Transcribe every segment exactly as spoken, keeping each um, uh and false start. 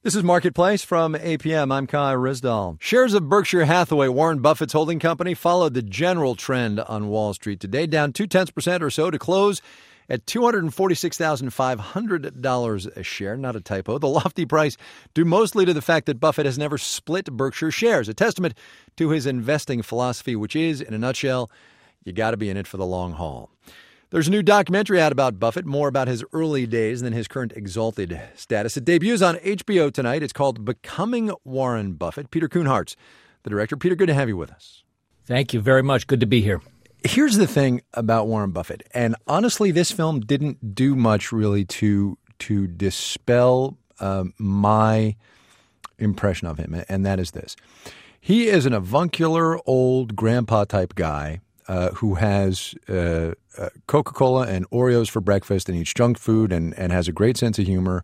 This is Marketplace from A P M. I'm Kai Rizdal. Shares of Berkshire Hathaway, Warren Buffett's holding company, followed the general trend on Wall Street today, down two-tenths percent or so to close at two hundred forty-six thousand five hundred dollars a share. Not a typo. The lofty price due mostly to the fact that Buffett has never split Berkshire shares, a testament to his investing philosophy, which is, in a nutshell, you got to be in it for the long haul. There's a new documentary out about Buffett, more about his early days than his current exalted status. It debuts on H B O tonight. It's called Becoming Warren Buffett. Peter Kuhnhart's the director. Peter, good to have you with us. Thank you very much. Good to be here. Here's the thing about Warren Buffett, and honestly, this film didn't do much really to to dispel uh, my impression of him, and that is this. He is an avuncular, old grandpa-type guy uh, who has uh, uh, Coca-Cola and Oreos for breakfast and eats junk food and, and has a great sense of humor,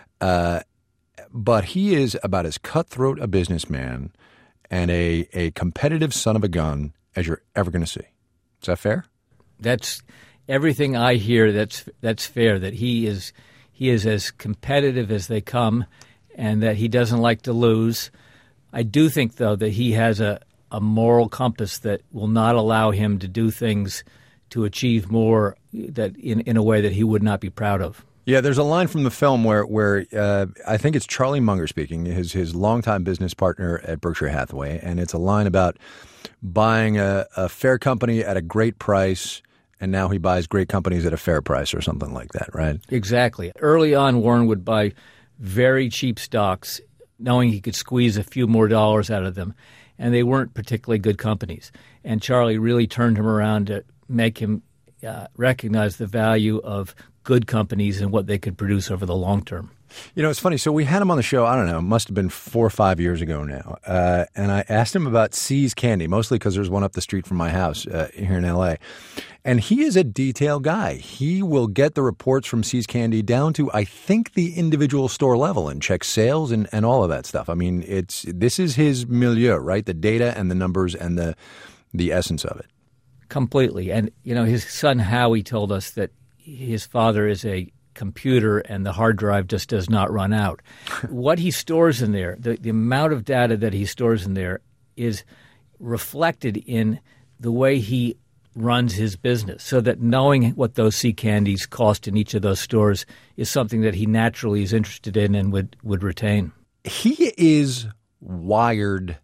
uh, but he is about as cutthroat a businessman and a, a competitive son of a gun as you're ever going to see. Is that fair? That's everything I hear. That's that's fair. That he is he is as competitive as they come, and that he doesn't like to lose. I do think, though, that he has a, a moral compass that will not allow him to do things to achieve more that in, in a way that he would not be proud of. Yeah, there's a line from the film where where uh, I think it's Charlie Munger speaking, his his longtime business partner at Berkshire Hathaway, and it's a line about buying a, a fair company at a great price, and now he buys great companies at a fair price or something like that, right? Exactly. Early on, Warren would buy very cheap stocks, knowing he could squeeze a few more dollars out of them, and they weren't particularly good companies. And Charlie really turned him around to make him uh, recognize the value of good companies and what they could produce over the long term. You know, it's funny. So we had him on the show, I don't know, it must have been four or five years ago now. Uh, and I asked him about See's Candy, mostly because there's one up the street from my house uh, here in L A. And he is a detail guy. He will get the reports from See's Candy down to, I think, the individual store level and check sales and, and all of that stuff. I mean, it's this is his milieu, right? The data and the numbers and the the essence of it. Completely. And, you know, his son Howie told us that his father is a computer and the hard drive just does not run out. What he stores in there, the, the amount of data that he stores in there is reflected in the way he runs his business, so that knowing what those sea candies cost in each of those stores is something that he naturally is interested in and would, would retain. He is wired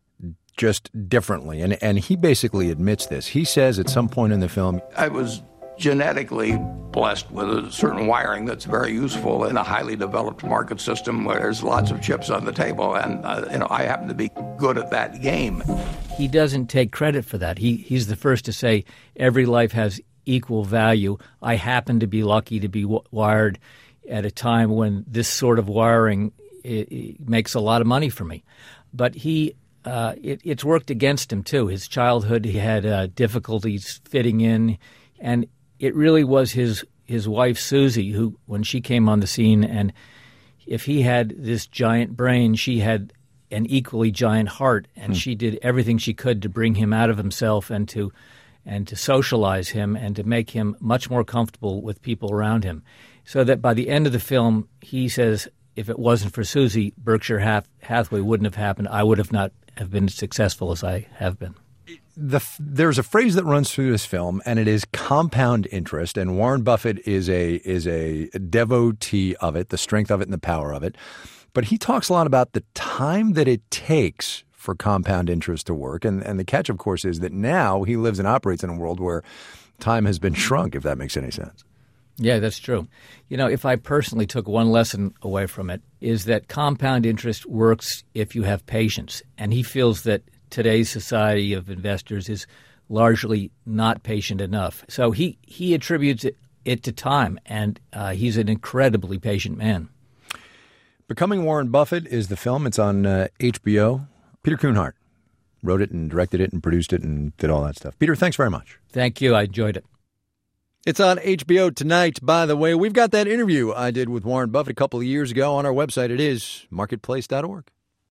just differently, and, and he basically admits this. He says at some point in the film, I was genetically blessed with a certain wiring that's very useful in a highly developed market system where there's lots of chips on the table, and uh, you know I happen to be good at that game. He doesn't take credit for that. He he's the first to say every life has equal value. I happen to be lucky to be w- wired at a time when this sort of wiring it, it makes a lot of money for me. But he uh, it, it's worked against him too. His childhood, he had uh, difficulties fitting in, and it really was his his wife, Susie, who, when she came on the scene, and if he had this giant brain, she had an equally giant heart, and hmm. she did everything she could to bring him out of himself and to and to socialize him and to make him much more comfortable with people around him. So that by the end of the film, he says, if it wasn't for Susie, Berkshire Hath- Hathaway wouldn't have happened. I would have not have been as successful as I have been. The, there's a phrase that runs through this film, and it is compound interest. And Warren Buffett is a is a devotee of it, the strength of it and the power of it. But he talks a lot about the time that it takes for compound interest to work. And, and the catch, of course, is that now he lives and operates in a world where time has been shrunk, if that makes any sense. Yeah, that's true. You know, if I personally took one lesson away from it, is that compound interest works if you have patience. And he feels that today's society of investors is largely not patient enough. So he, he attributes it, it to time, and uh, he's an incredibly patient man. Becoming Warren Buffett is the film. It's on uh, H B O. Peter Kuhnhart wrote it and directed it and produced it and did all that stuff. Peter, thanks very much. Thank you. I enjoyed it. It's on H B O tonight, by the way. We've got that interview I did with Warren Buffett a couple of years ago on our website. It is marketplace dot org.